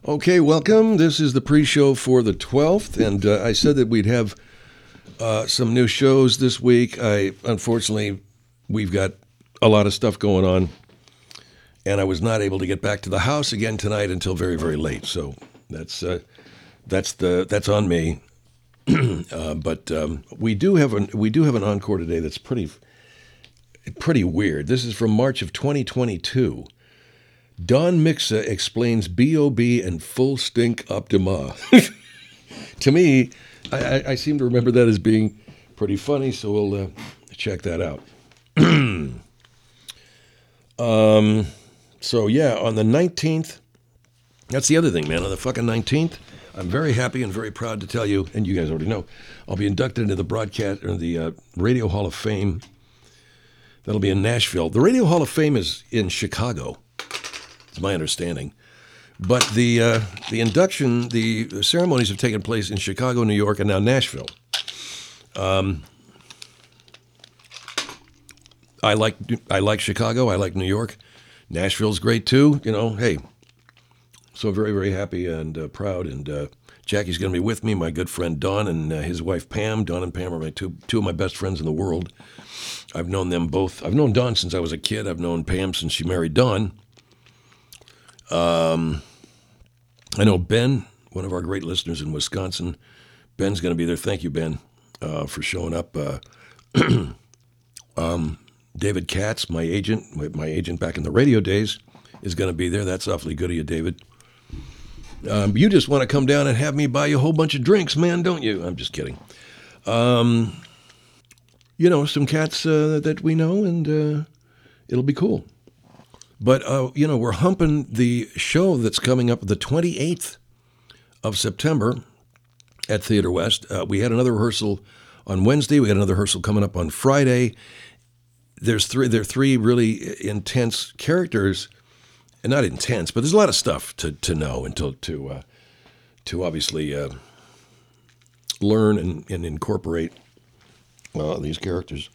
Okay, welcome. This is the pre-show for the 12th, and I said that we'd have some new shows this week. Unfortunately, we've got a lot of stuff going on, and I was not able to get back to the house again tonight until very, very late. So that's on me. But we do have an encore today that's pretty weird. This is from March of 2022. Don Mixa explains B.O.B. and Full Stink Optima. To me, I seem to remember that as being pretty funny, so we'll check that out. So yeah, on the 19th, that's the other thing, man. On the fucking 19th, I'm very happy and very proud to tell you, and you guys already know, I'll be inducted into the broadcast or the Radio Hall of Fame. That'll be in Nashville. The Radio Hall of Fame is in Chicago. It's my understanding. But the induction, the ceremonies have taken place in Chicago, New York, and now Nashville. I like Chicago. I like New York. Nashville's great too. You know, hey. So very, very happy and proud. And Jackie's going to be with me. My good friend Don and his wife Pam. Don and Pam are my two of my best friends in the world. I've known them both. I've known Don since I was a kid. I've known Pam since she married Don. I know Ben, one of our great listeners in Wisconsin. Ben's going to be there. Thank you, Ben, for showing up. David Katz, my agent back in the radio days, is going to be there. That's awfully good of you, David. You just want to come down and have me buy you a whole bunch of drinks, man, don't you? I'm just kidding. Some cats that we know, and it'll be cool. But, we're humping the show that's coming up the 28th of September at Theater West. We had another rehearsal on Wednesday. We got another rehearsal coming up on Friday. There are three really intense characters, and not intense, but there's a lot of stuff to know and to obviously learn and incorporate these characters.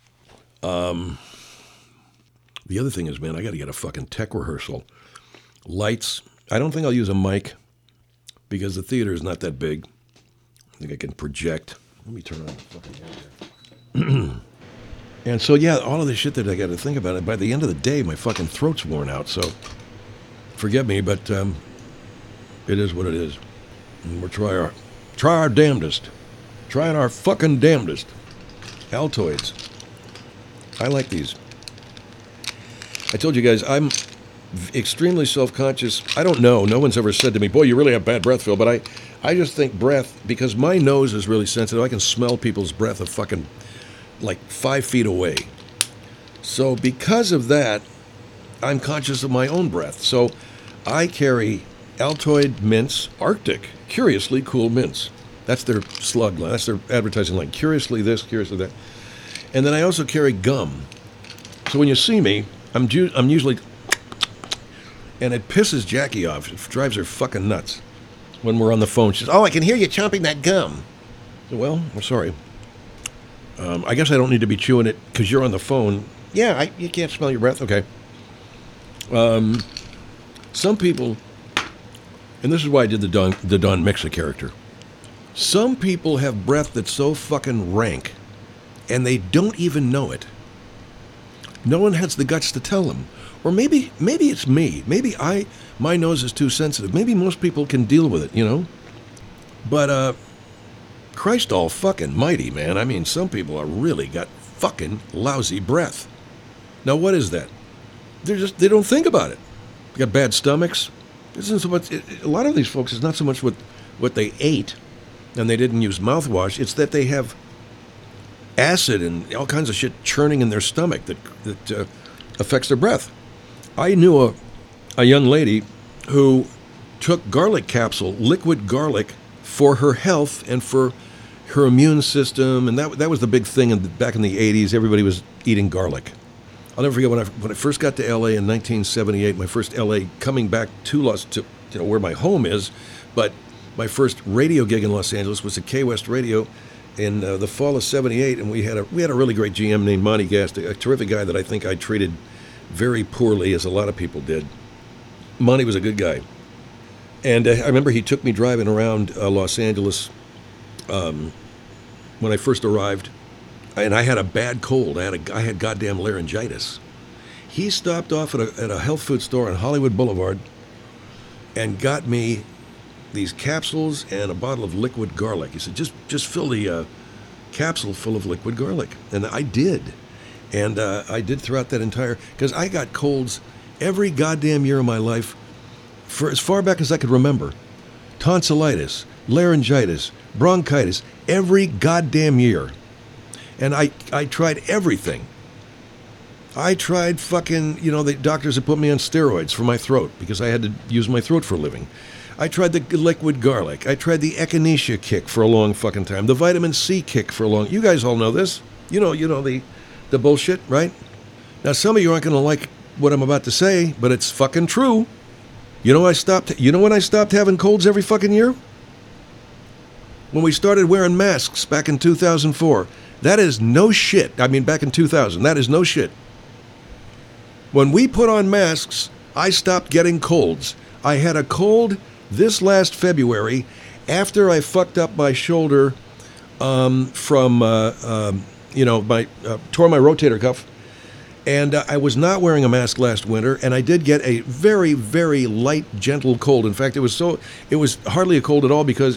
The other thing is, man, I got to get a fucking tech rehearsal. Lights. I don't think I'll use a mic because the theater is not that big. I think I can project. Let me turn on the fucking camera. And so, yeah, all of this shit that I got to think about it. By the end of the day, my fucking throat's worn out. So, forgive me, but it is what it is. And we'll try our damnedest. Trying our fucking damnedest. Altoids. I like these. I told you guys, I'm extremely self-conscious. I don't know. No one's ever said to me, boy, you really have bad breath, Phil. But I just think breath, because my nose is really sensitive, I can smell people's breath a fucking, 5 feet away. So because of that, I'm conscious of my own breath. So I carry Altoid mints, Arctic, curiously cool mints. That's their slug line. That's their advertising line. Curiously this, curiously that. And then I also carry gum. So when you see me, I'm usually, and it pisses Jackie off. It drives her fucking nuts when we're on the phone. She says, "Oh, I can hear you chomping that gum." So, well, I'm sorry. I guess I don't need to be chewing it because you're on the phone. Yeah, you can't smell your breath. Okay. Some people, and this is why I did the Don Mixa character. Some people have breath that's so fucking rank, and they don't even know it. No one has the guts to tell them. Or maybe it's me. Maybe my nose is too sensitive. Maybe most people can deal with it, you know? But, Christ all fucking mighty, man. I mean, some people are really got fucking lousy breath. Now, what is that? They don't think about it. They got bad stomachs. This isn't so much, a lot of these folks, it's not so much what they ate and they didn't use mouthwash. It's that they have acid and all kinds of shit churning in their stomach that affects their breath. I knew a young lady who took garlic capsule, liquid garlic, for her health and for her immune system, and that was the big thing back in the 80s. Everybody was eating garlic. I'll never forget when I first got to L.A. in 1978, my first L.A. coming back to where my home is, but my first radio gig in Los Angeles was at K-West Radio in the fall of 78, and we had a really great GM named Monty Gast, a terrific guy that I think I treated very poorly, as a lot of people did. Monty was a good guy. And I remember he took me driving around Los Angeles when I first arrived, and I had a bad cold. I had goddamn laryngitis. He stopped off at a health food store on Hollywood Boulevard and got me these capsules and a bottle of liquid garlic. He said, just fill the capsule full of liquid garlic. And I did. And I did throughout that entire, because I got colds every goddamn year of my life for as far back as I could remember. Tonsillitis, laryngitis, bronchitis, every goddamn year. And I tried everything. I tried fucking, the doctors had put me on steroids for my throat because I had to use my throat for a living. I tried the liquid garlic. I tried the echinacea kick for a long fucking time. The vitamin C kick for a long. You guys all know this. You know the bullshit, right? Now some of you aren't going to like what I'm about to say, but it's fucking true. You know when I stopped having colds every fucking year? When we started wearing masks back in 2004. That is no shit. I mean, back in 2000. That is no shit. When we put on masks, I stopped getting colds. I had a cold this last February after I fucked up my shoulder tore my rotator cuff. And I was not wearing a mask last winter, and I did get a very, very light, gentle cold. In fact, it was hardly a cold at all because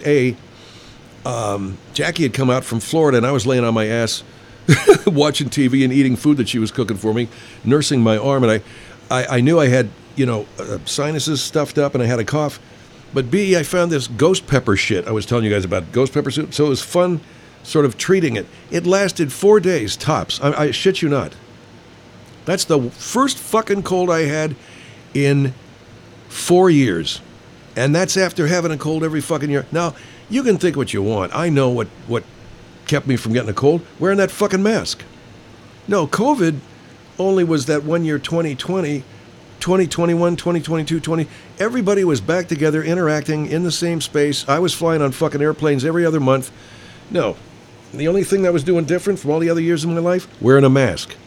Jackie had come out from Florida, and I was laying on my ass watching TV and eating food that she was cooking for me, nursing my arm, and I knew I had sinuses stuffed up, and I had a cough. But I found this ghost pepper shit I was telling you guys about, ghost pepper soup. So it was fun, sort of treating it. It lasted 4 days tops. I shit you not. That's the first fucking cold I had in 4 years. And that's after having a cold every fucking year. Now, you can think what you want. I know what kept me from getting a cold. Wearing that fucking mask. No, COVID only was that 1 year, 2020, 2021, 2022, everybody was back together, interacting in the same space. I was flying on fucking airplanes every other month. No. The only thing that was doing different from all the other years of my life, wearing a mask.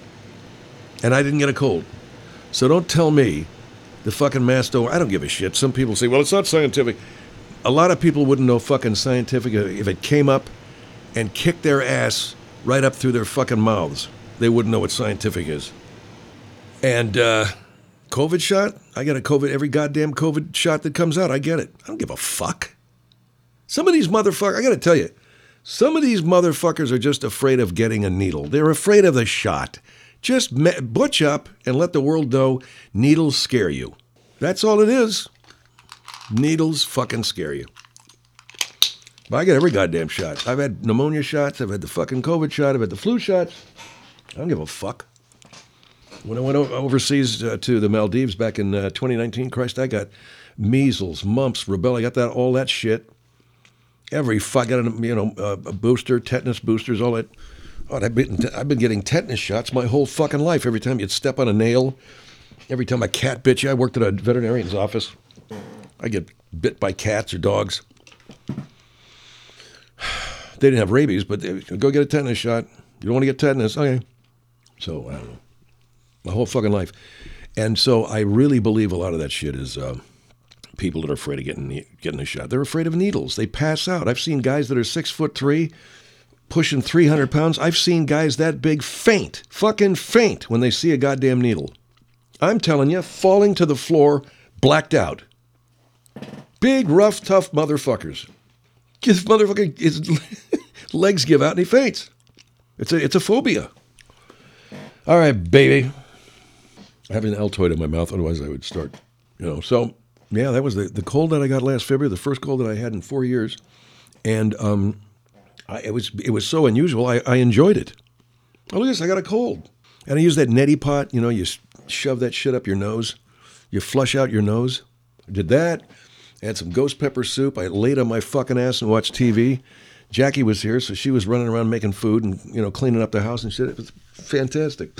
And I didn't get a cold. So don't tell me the fucking mask don't. I don't give a shit. Some people say, well, it's not scientific. A lot of people wouldn't know fucking scientific if it came up and kicked their ass right up through their fucking mouths. They wouldn't know what scientific is. And COVID shot? I get every goddamn COVID shot that comes out. I get it. I don't give a fuck. Some of these motherfuckers, I got to tell you, some of these motherfuckers are just afraid of getting a needle. They're afraid of the shot. Just butch up and let the world know needles scare you. That's all it is. Needles fucking scare you. But I get every goddamn shot. I've had pneumonia shots. I've had the fucking COVID shot. I've had the flu shots. I don't give a fuck. When I went overseas to the Maldives back in 2019, Christ, I got measles, mumps, rubella. I got all that shit. I got a booster, tetanus boosters, all that. Oh, I've been getting tetanus shots my whole fucking life. Every time you'd step on a nail, every time a cat bit you. I worked at a veterinarian's office. I get bit by cats or dogs. They didn't have rabies, but go get a tetanus shot. You don't want to get tetanus? Okay. So, I don't know. My whole fucking life. And so I really believe a lot of that shit is people that are afraid of getting a shot. They're afraid of needles. They pass out. I've seen guys that are 6'3", pushing 300 pounds. I've seen guys that big fucking faint when they see a goddamn needle. I'm telling you, falling to the floor, blacked out. Big, rough, tough motherfuckers. This motherfucker, his legs give out and he faints. It's a phobia. All right, baby. I have an Altoid in my mouth, otherwise I would start, So, yeah, that was the cold that I got last February, the first cold that I had in 4 years. And it was so unusual, I enjoyed it. Oh, look at this, I got a cold. And I used that neti pot, you shove that shit up your nose. You flush out your nose. I did that. I had some ghost pepper soup. I laid on my fucking ass and watched TV. Jackie was here, so she was running around making food and, cleaning up the house and shit. It was fantastic.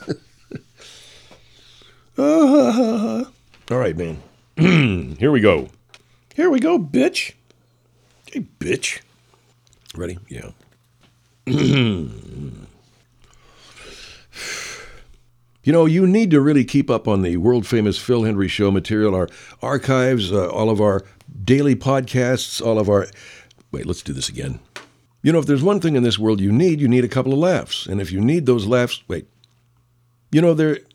All right, man. Here we go. Here we go, bitch. Hey, bitch. Ready? Yeah. You know, you need to really keep up on the world-famous Phil Hendry Show material, our archives, all of our daily podcasts, all of our... Wait, let's do this again. You know, if there's one thing in this world you need a couple of laughs. And if you need those laughs... Wait. You know,